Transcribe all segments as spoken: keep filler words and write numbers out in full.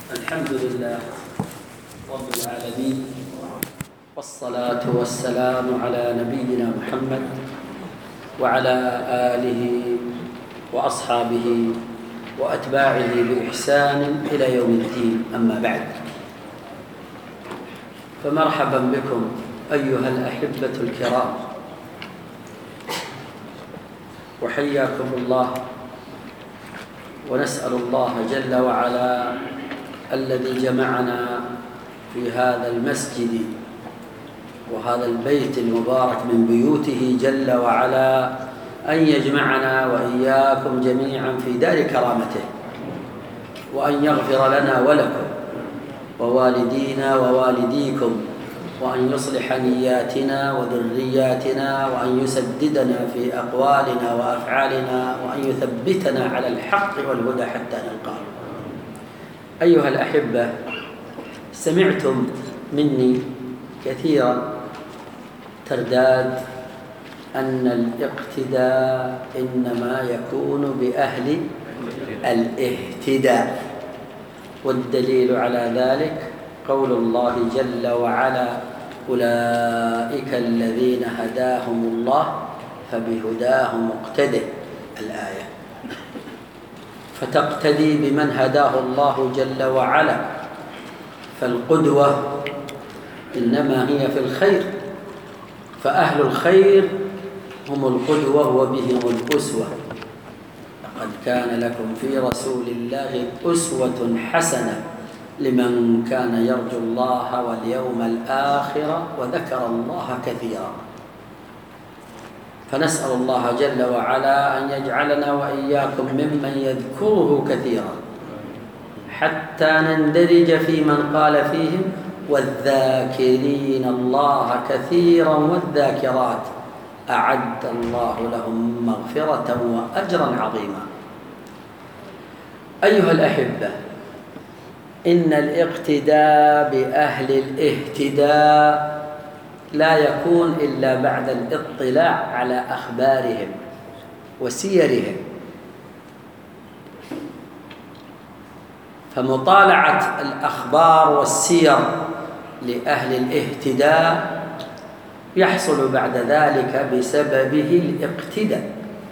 الحمد لله رب العالمين، والصلاة والسلام على نبينا محمد وعلى آله وأصحابه وأتباعه بإحسان إلى يوم الدين. أما بعد، فمرحبا بكم أيها الأحبة الكرام، وحياكم الله، ونسأل الله جل وعلا الذي جمعنا في هذا المسجد وهذا البيت المبارك من بيوته جل وعلا أن يجمعنا وإياكم جميعا في دار كرامته، وأن يغفر لنا ولكم ووالدينا ووالديكم، وأن يصلح نياتنا وذرياتنا، وأن يسددنا في أقوالنا وأفعالنا، وأن يثبتنا على الحق والهدى حتى نلقاه. أيها الأحبة، سمعتم مني كثيرا ترداد أن الاقتداء إنما يكون بأهل الاهتداء، والدليل على ذلك قول الله جل وعلا: أولئك الذين هداهم الله فبهداهم مقتده. الآية. فتقتدي بمن هداه الله جل وعلا، فالقدوة إنما هي في الخير، فأهل الخير هم القدوة وبهم الأسوة. لقد كان لكم في رسول الله أسوة حسنة لمن كان يرجو الله واليوم الآخر وذكر الله كثيرا. فنسأل الله جل وعلا أن يجعلنا وإياكم ممن يذكره كثيرا، حتى نندرج في من قال فيهم: والذاكرين الله كثيرا والذاكرات أعد الله لهم مغفرة وأجرا عظيما. أيها الأحبة، إن الاقتداء بأهل الاهتداء لا يكون إلا بعد الاطلاع على أخبارهم وسيرهم. فمطالعة الأخبار والسير لأهل الاهتداء يحصل بعد ذلك بسببه الاقتداء.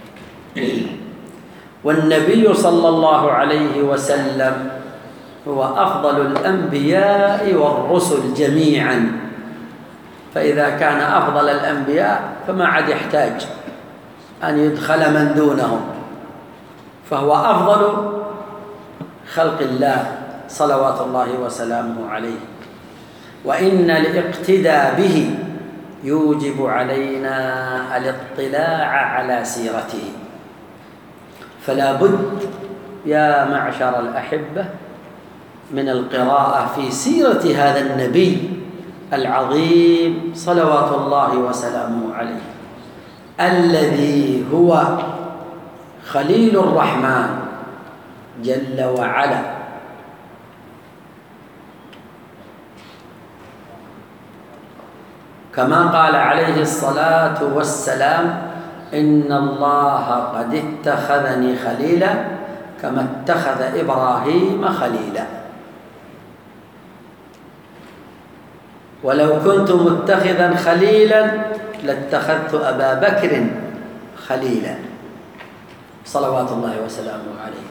والنبي صلى الله عليه وسلم هو أفضل الأنبياء والرسل جميعا، فإذا كان أفضل الأنبياء فما عاد يحتاج أن يدخل من دونهم، فهو أفضل خلق الله صلوات الله وسلامه عليه. وإن الاقتداء به يوجب علينا الاطلاع على سيرته، فلا بد يا معشر الأحبة من القراءة في سيرة هذا النبي العظيم صلوات الله وسلامه عليه، الذي هو خليل الرحمن جل وعلا. كما قال عليه الصلاة والسلام: إن الله قد اتخذني خليلا كما اتخذ إبراهيم خليلا. ولو كنت متخذا خليلا لاتخذت أبا بكر خليلا صلوات الله وسلامه عليه.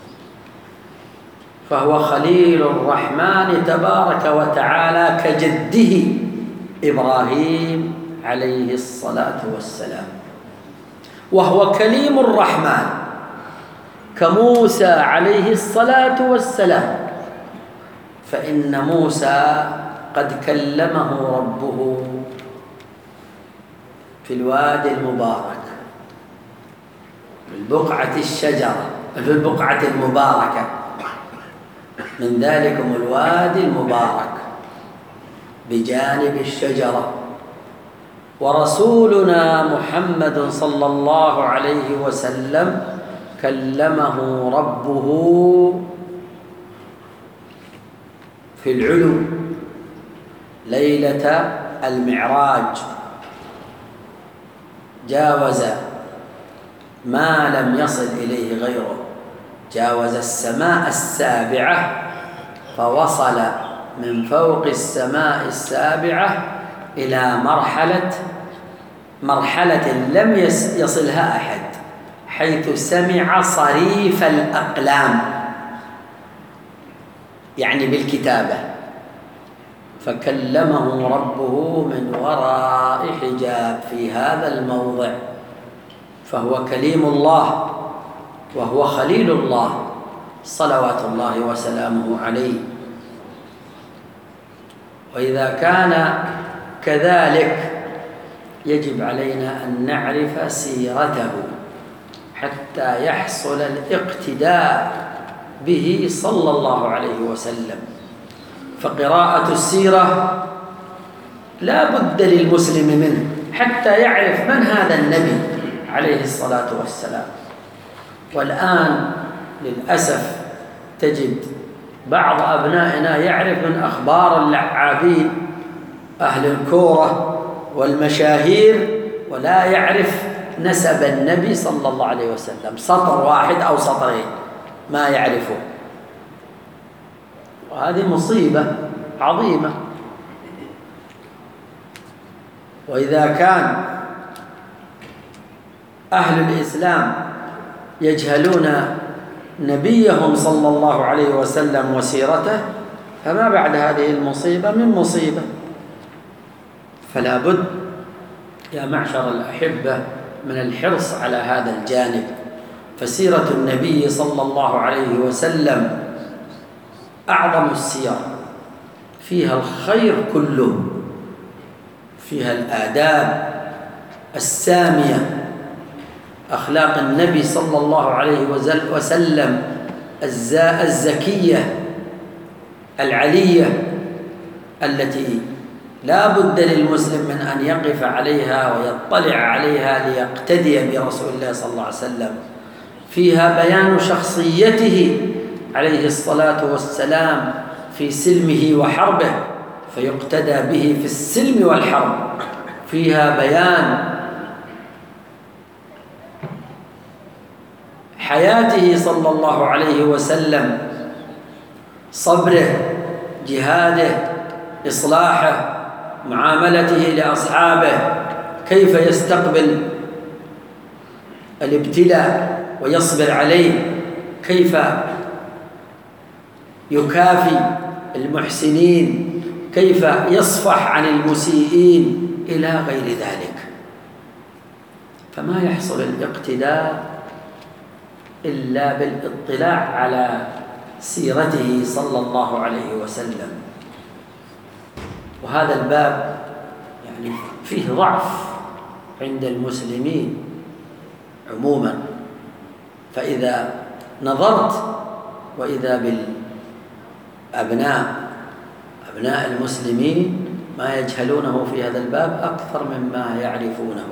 فهو خليل الرحمن تبارك وتعالى كجده إبراهيم عليه الصلاة والسلام، وهو كليم الرحمن كموسى عليه الصلاة والسلام، فإن موسى قد كلمه ربه في الوادي المبارك، في البقعة الشجرة، في البقعة المباركة، من ذلكم الوادي المبارك بجانب الشجرة. ورسولنا محمد صلى الله عليه وسلم كلمه ربه في العلو ليلة المعراج، جاوز ما لم يصل إليه غيره، جاوز السماء السابعة فوصل من فوق السماء السابعة إلى مرحلة مرحلة لم يصلها أحد، حيث سمع صريف الأقلام، يعني بالكتابة، فكلمه ربه من وراء حجاب في هذا الموضع، فهو كليم الله وهو خليل الله صلوات الله وسلامه عليه. وإذا كان كذلك يجب علينا أن نعرف سيرته حتى يحصل الاقتداء به صلى الله عليه وسلم. فقراءة السيرة لا بد للمسلم منه حتى يعرف من هذا النبي عليه الصلاة والسلام. والآن للأسف تجد بعض أبنائنا يعرف من أخبار اللعابين أهل الكورة والمشاهير ولا يعرف نسب النبي صلى الله عليه وسلم، سطر واحد أو سطرين ما يعرفه، وهذه مصيبة عظيمة. وإذا كان أهل الإسلام يجهلون نبيهم صلى الله عليه وسلم وسيرته، فما بعد هذه المصيبة من مصيبة. فلا بد يا معشر الأحبة من الحرص على هذا الجانب. فسيرة النبي صلى الله عليه وسلم أعظم السير، فيها الخير كله، فيها الآداب السامية، أخلاق النبي صلى الله عليه وسلم الزكية العلية التي لا بد للمسلم من أن يقف عليها ويطلع عليها ليقتدي برسول الله صلى الله عليه وسلم. فيها بيان شخصيته عليه الصلاة والسلام في سلمه وحربه، فيقتدى به في السلم والحرب. فيها بيان حياته صلى الله عليه وسلم، صبره، جهاده، إصلاحه، معاملته لأصحابه، كيف يستقبل الابتلاء ويصبر عليه، كيف يكافي المحسنين، كيف يصفح عن المسيئين، إلى غير ذلك. فما يحصل الاقتداء إلا بالاطلاع على سيرته صلى الله عليه وسلم. وهذا الباب يعني فيه ضعف عند المسلمين عموما. فإذا نظرت وإذا بالأبناء أبناء المسلمين ما يجهلونه في هذا الباب أكثر مما يعرفونه.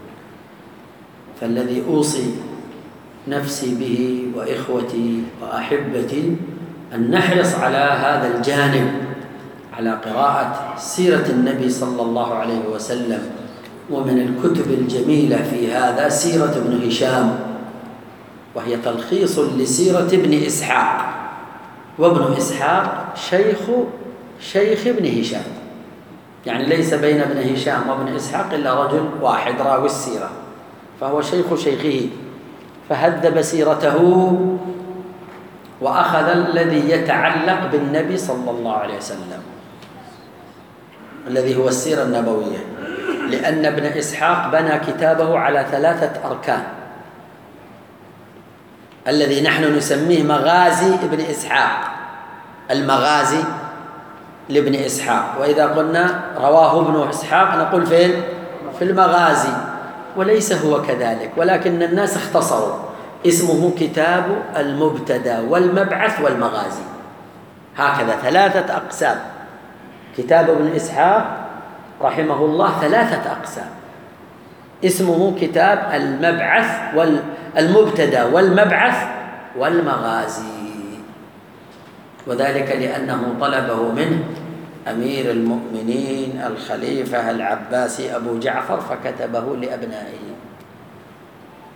فالذي أوصي نفسي به وإخوتي وأحبتي أن نحرص على هذا الجانب، على قراءة سيرة النبي صلى الله عليه وسلم. ومن الكتب الجميلة في هذا سيرة ابن هشام، وهي تلخيص لسيرة ابن إسحاق، وابن إسحاق شيخ شيخ ابن هشام، يعني ليس بين ابن هشام وابن إسحاق إلا رجل واحد راوي السيرة، فهو شيخ شيخه، فهذب سيرته وأخذ الذي يتعلق بالنبي صلى الله عليه وسلم الذي هو السيرة النبوية. لأن ابن إسحاق بنى كتابه على ثلاثة أركان، الذي نحن نسميه مغازي ابن إسحاق، المغازي لابن إسحاق. وإذا قلنا رواه ابن إسحاق نقول فين؟ في المغازي، وليس هو كذلك، ولكن الناس اختصروا، اسمه كتاب المبتدى والمبعث والمغازي، هكذا ثلاثة أقسام. كتاب ابن إسحاق رحمه الله ثلاثة أقسام، اسمه كتاب المبعث والمبتدى والمبعث والمغازي، وذلك لأنه طلبه منه أمير المؤمنين الخليفة العباسي أبو جعفر، فكتبه لأبنائه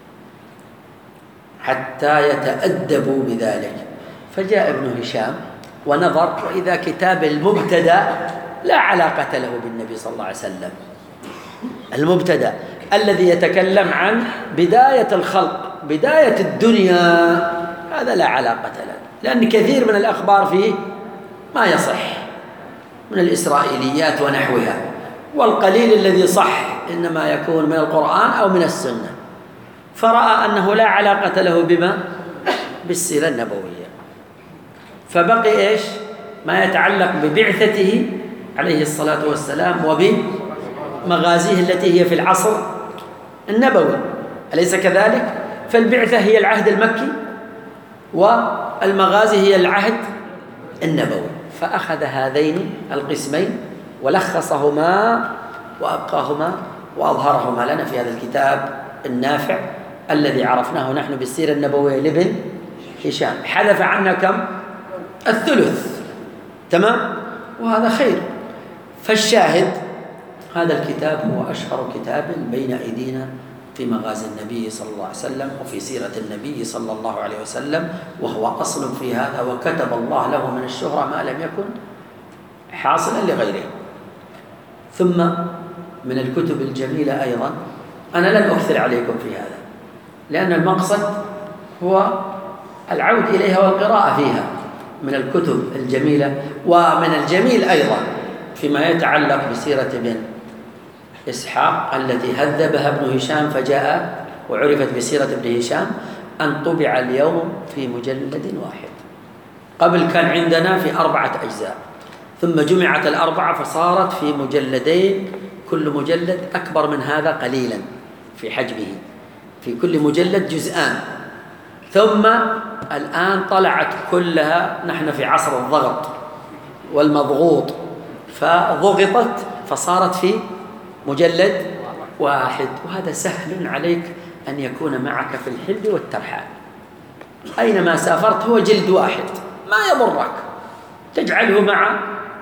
حتى يتأدبوا بذلك. فجاء ابن هشام ونظر، وإذا كتاب المبتدأ لا علاقة له بالنبي صلى الله عليه وسلم. المبتدأ الذي يتكلم عن بداية الخلق، بداية الدنيا، هذا لا علاقة له، لأن كثير من الأخبار فيه ما يصح من الإسرائيليات ونحوها، والقليل الذي صح إنما يكون من القرآن أو من السنة، فرأى أنه لا علاقة له بما بالسيرة النبوية، فبقي إيش ما يتعلق ببعثته عليه الصلاة والسلام وبمغازيه التي هي في العصر النبوي، أليس كذلك؟ فالبعثة هي العهد المكي والمغازي هي العهد النبوي، فأخذ هذين القسمين ولخصهما وأبقاهما وأظهرهما لنا في هذا الكتاب النافع الذي عرفناه نحن بالسيرة النبوية لابن هشام. حذف عنا كم؟ الثلث، تمام؟ وهذا خير. فالشاهد هذا الكتاب هو أشهر كتاب بين أيدينا في مغازي النبي صلى الله عليه وسلم وفي سيرة النبي صلى الله عليه وسلم، وهو أصل في هذا، وكتب الله له من الشهرة ما لم يكن حاصلا لغيره. ثم من الكتب الجميلة أيضا، أنا لن أكثر عليكم في هذا لأن المقصد هو العود إليها والقراءة فيها، من الكتب الجميلة. ومن الجميل أيضا فيما يتعلق بسيرة ابن إسحاق التي هذبها ابن هشام فجاء وعرفت بسيرة ابن هشام، أن طبع اليوم في مجلد واحد. قبل كان عندنا في أربعة أجزاء، ثم جمعت الأربعة فصارت في مجلدين، كل مجلد أكبر من هذا قليلا في حجمه، في كل مجلد جزءان. ثم الآن طلعت كلها، نحن في عصر الضغط والمضغوط، فضغطت فصارت في مجلد واحد، وهذا سهل عليك أن يكون معك في الحل والترحال، أينما سافرت هو جلد واحد ما يضرك، تجعله مع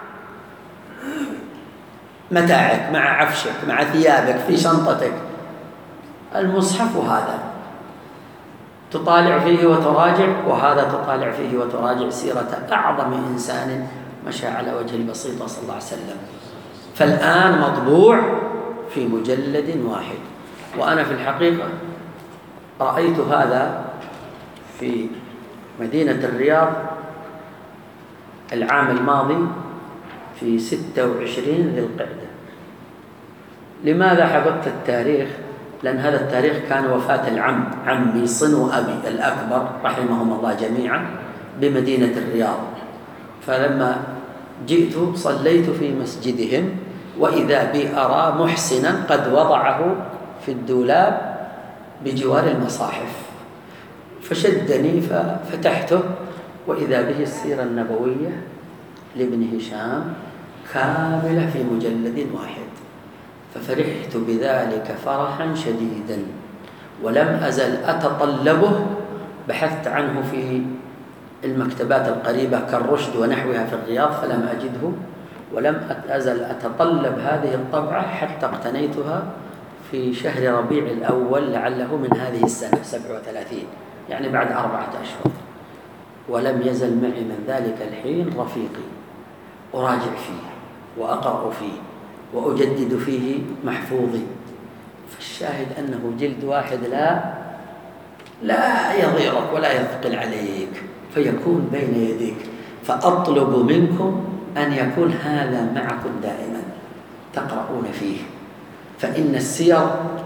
متاعك، مع عفشك، مع ثيابك، في شنطتك. المصحف هذا تطالع فيه وتراجع، وهذا تطالع فيه وتراجع سيرة أعظم إنسان مشى على وجه البسيطة صلى الله عليه وسلم. فالآن مطبوع في مجلد واحد. وأنا في الحقيقة رأيت هذا في مدينة الرياض العام الماضي في ستة وعشرين ذي القعدة. لماذا حفظت التاريخ؟ لأن هذا التاريخ كان وفاة العم، عمي صنو أبي الأكبر رحمهم الله جميعا بمدينة الرياض. فلما جئت صليت في مسجدهم، وإذا بي أرى محسنا قد وضعه في الدولاب بجوار المصاحف، فشدني ففتحته، وإذا به السيرة النبوية لابن هشام كاملة في مجلد واحد، ففرحت بذلك فرحا شديدا، ولم أزل أتطلبه. بحثت عنه في المكتبات القريبة كالرشد ونحوها في الرياض فلم أجده، ولم أزل أتطلب هذه الطبعة حتى اقتنيتها في شهر ربيع الأول لعله من هذه السنة سبع وثلاثين، يعني بعد أربعة أشهر. ولم يزل معي من ذلك الحين رفيقي، أراجع فيه وأقرأ فيه وأجدد فيه محفوظي. فالشاهد أنه جلد واحد لا لا يضيرك ولا يثقل عليك، فيكون بين يديك. فأطلب منكم أن يكون هذا معكم دائما تقرؤون فيه، فإن السير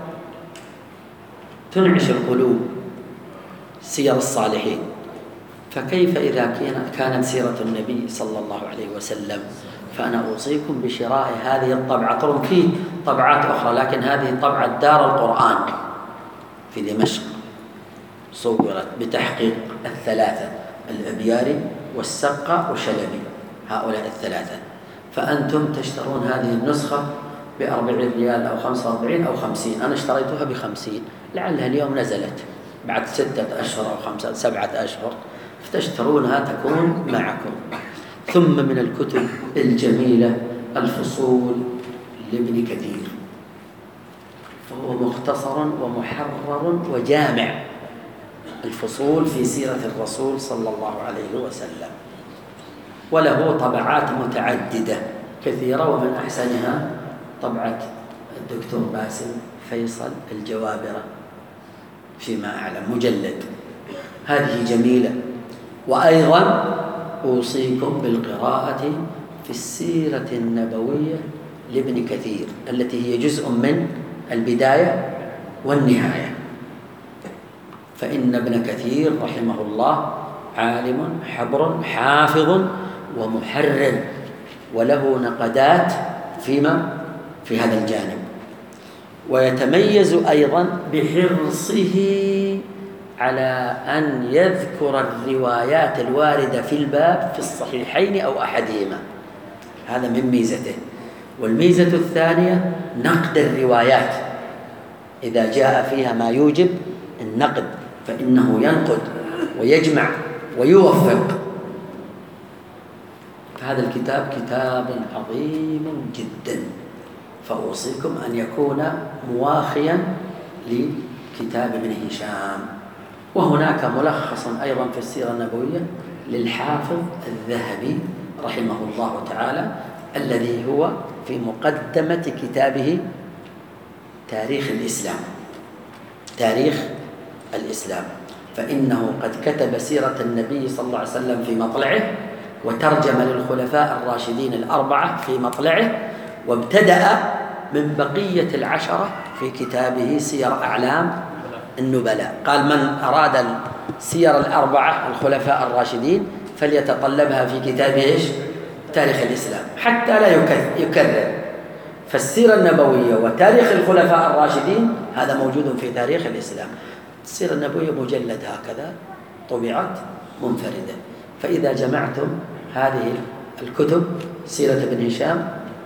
تنعش القلوب، سير الصالحين. فكيف إذا كانت سيرة النبي صلى الله عليه وسلم؟ فأنا أوصيكم بشراء هذه الطبعة. طبعا فيه طبعات أخرى، لكن هذه طبعة دار القرآن في دمشق، صورت بتحقيق الثلاثة الأبياري والسقة وشلبي، هؤلاء الثلاثة. فأنتم تشترون هذه النسخة بأربعين ريال أو خمسة وأربعين أو خمسين. أنا اشتريتها بخمسين، لعلها اليوم نزلت بعد ستة أشهر أو خمسة سبعة أشهر، فتشترونها تكون معكم. ثم من الكتب الجميلة الفصول لابن كثير، فهو مختصر ومحرر وجامع، الفصول في سيرة الرسول صلى الله عليه وسلم. وله طبعات متعددة كثيرة، ومن أحسنها طبعة الدكتور باسم فيصل الجوابرة فيما أعلم مجلد، هذه جميلة. وأيضا أوصيكم بالقراءة في السيرة النبوية لابن كثير التي هي جزء من البداية والنهاية، فإن ابن كثير رحمه الله عالم حبر حافظ ومحرر، وله نقدات فيما في هذا الجانب. ويتميز أيضا بحرصه على أن يذكر الروايات الواردة في الباب في الصحيحين أو أحدهما، هذا من ميزته. والميزة الثانية نقد الروايات، إذا جاء فيها ما يوجب النقد فإنه ينقد ويجمع ويوفق. فهذا الكتاب كتاب عظيم جدا، فأوصيكم أن يكون مواخيا لكتاب ابن هشام. وهناك ملخص أيضا في السيرة النبوية للحافظ الذهبي رحمه الله تعالى، الذي هو في مقدمة كتابه تاريخ الإسلام تاريخ الإسلام فإنه قد كتب سيرة النبي صلى الله عليه وسلم في مطلعه، وترجم للخلفاء الراشدين الأربعة في مطلعه، وابتدأ من بقية العشرة في كتابه سير أعلام النبلاء. قال من أراد السير الأربعة الخلفاء الراشدين فليتطلبها في كتابه إيش؟ تاريخ الإسلام، حتى لا يكرر. فالسيرة النبوية وتاريخ الخلفاء الراشدين هذا موجود في تاريخ الإسلام. السيرة النبوية مجلد هكذا طبعت منفردة. فإذا جمعتم هذه الكتب، سيرة ابن هشام،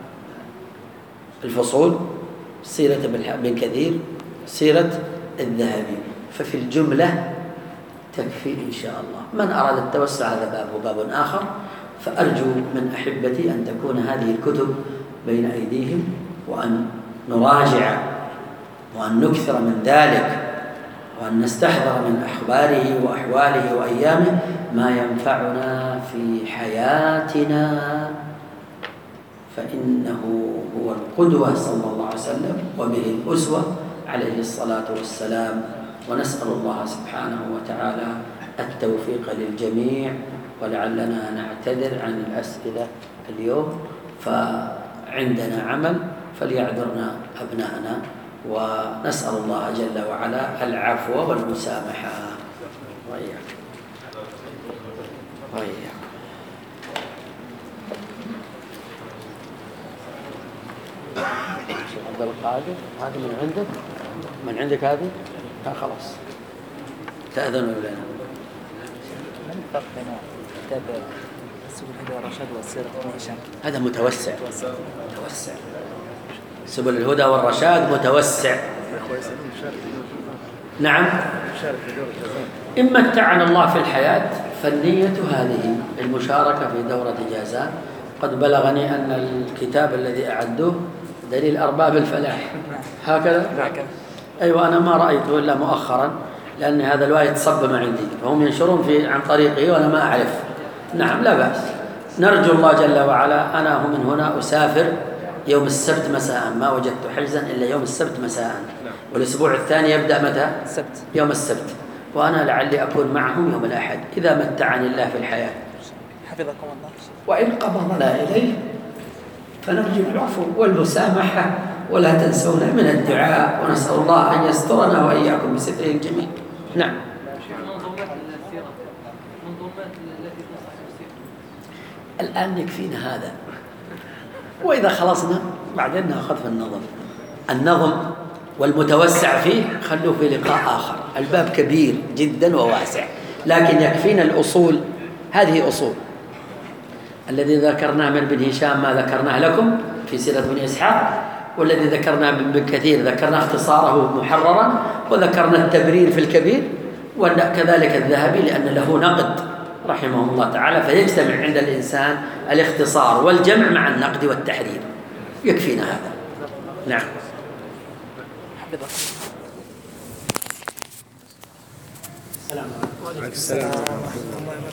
الفصول، سيرة ابن كثير، سيرة الذهبي، ففي الجملة تكفي إن شاء الله. من أراد التوسع هذا باب وباب آخر، فأرجو من أحبتي أن تكون هذه الكتب بين أيديهم، وأن نراجع وأن نكثر من ذلك، وأن نستحضر من أخباره وأحواله وأيامه ما ينفعنا في حياتنا، فإنه هو القدوة صلى الله عليه وسلم وبه الأسوة عليه الصلاة والسلام. ونسأل الله سبحانه وتعالى التوفيق للجميع، ولعلنا نعتذر عن الأسئلة اليوم، فعندنا عمل فليعذرنا أبنائنا، ونسأل الله جل وعلا العفو والمسامحة. وإياك وإياك. عبد القادر، هذه من عندك؟ من عندك هذه؟ ها خلاص، تأذنوا لنا. من الفرق بين كتاب سبل الهدى والرشاد والسيرة ابن هشام؟ هذا متوسع متوسع سبل الهدى والرشاد متوسع. نعم، إن متعنا الله في الحياة فالنية هذه المشاركة في دورة جازان. قد بلغني أن الكتاب الذي أعدوه دليل أرباب الفلاح، هكذا؟ أيوة، أنا ما رأيته إلا مؤخرا، لأن هذا الواحد صب ما عندي، فهم ينشرون في عن طريقه وأنا ما أعرف. نعم، لا بأس. نرجو الله جل وعلا. أنا من هنا أسافر يوم السبت مساء، ما وجدت حجزا إلا يوم السبت مساء، والأسبوع الثاني يبدأ متى؟ السبت. يوم السبت، وأنا لعلي أكون معهم يوم الأحد إذا متعني الله في الحياة. حفظكم الله. وإن قبضنا إليه فنرجو العفو والمسامحة، ولا تنسونا من الدعاء، ونسأل الله أن يسترنا وإياكم بستره الجميل. نعم. منظومات السيرة، منظومات التي تصح السيرة. الآن يكفينا هذا، وإذا خلصنا بعدين نأخذ في النظم. النظم والمتوسع فيه خلوه في لقاء آخر، الباب كبير جدا وواسع، لكن يكفينا الأصول. هذه أصول الذي ذكرناه من ابن هشام، ما ذكرناه لكم في سيرة ابن إسحاق، والذي ذكرناه من ابن كثير ذكرنا اختصاره محررا، وذكرنا التبرير في الكبير، وكذلك الذهبي لأن له نقد رحمه الله تعالى، فيجتمع عند الإنسان الاختصار والجمع مع النقد والتحرير، يكفينا هذا. نعم. السلام عليكم.